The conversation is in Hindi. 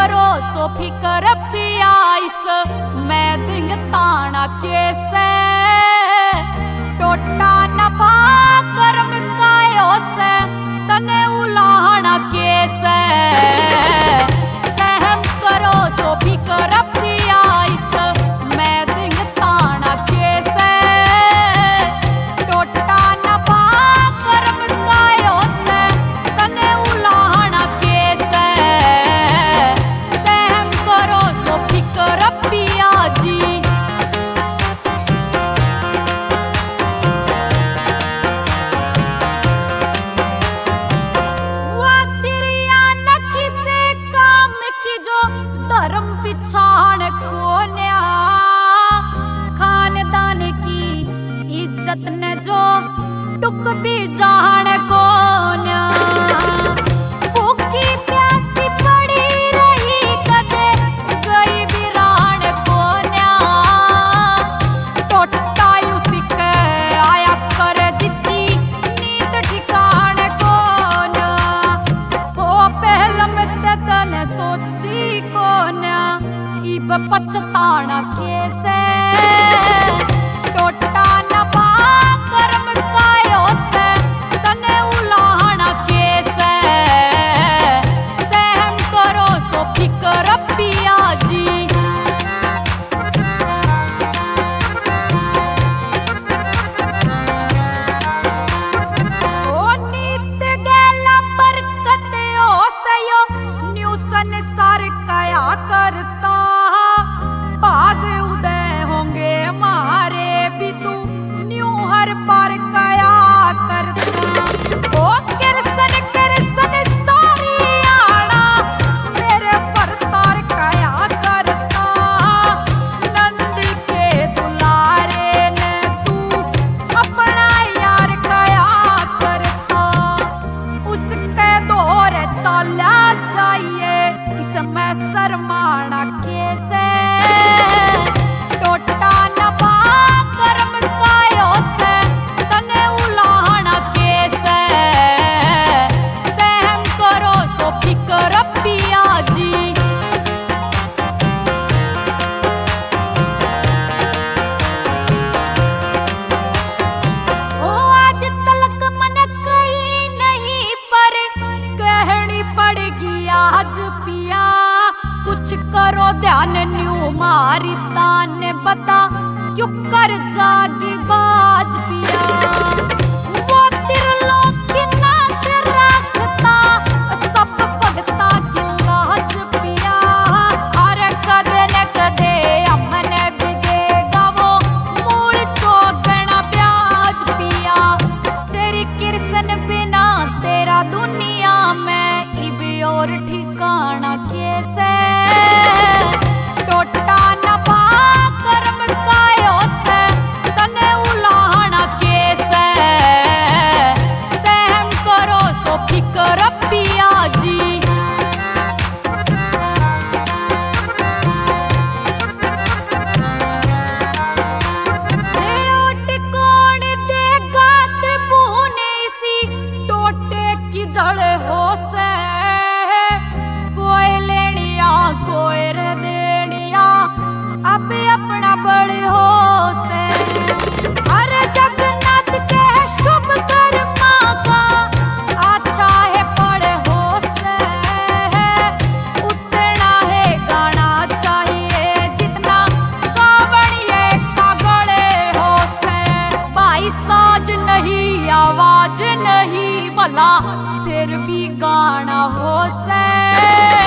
करो सो फिकर पिया इस मैं दिंग ताना कैसे टोटा नफा कर्म कायो से तने उलाहना कैसे सहम करो सो फिकर पिया इस मैं दिंग ताना कैसे टोटा नफा कर्म कायो से तने उलाहना कैसे सहम करो सो फिकर पिया जी। धर्म पिछाण कोन्या खानदान की इज्जत ने जो टुक भी जान कोन्या भूखी प्यासी पड़ी रही कदे गई वीरान कोन्या टोटा उसी के आया कर जिसकी नींद ठिकान कोन्या वो पहला में तने सोची कोन्या इब पछताना कैसे टोटा नफा कर्म कायो से तने उलाहना कैसे सहम करो सो फिकर पिया जी। ओ नीत गेला बरकत ओ सयो न्यू संसार कया करता भाग उदय होंगे मारे भी तू न्यू हर पार कया करता ओ किरसन सारी आना मेरे परतार कया करता नंद के दुलारे ने तू अपना यार कया करता उसके दौर चला चाहिए इसमें शर्माना कैसे टोटा नफा कर्म कायो से तने उलाहना कैसे सहम करो सो फिकर पिया जी। ओ आज तलक मन कही नहीं पर कहनी पड़ेगी आज पिया कुछ करो ध्यान न्यू मारी तान बता क्यों कर जागी बाज पिया वो त्रिलोक की नाच रखता सब भगता की लाज पिया हर कदे न कदे हमने भी देगा वो मूल चौगना ब्याज पिया श्री कृष्ण बिना तेरा दुनिया में इब और ठिकाना कैसे टोटा नफा कर्म कायो से तने उलाहना कैसे सहम करो सो फिकर पिया जी। कौन देगा ते बूने सी टोटे की जड़ हो से कोई लेनिया कोई देनिया अबे अपना बड़े हो से अरे जगन्नाथ के शुभ कर्मा का अच्छा है पड़े हो से उतना है गाना चाहिए जितना कावड़िए का गड़े हो से भाई साज नहीं आवाज नहीं भला फिर भी गाना हो से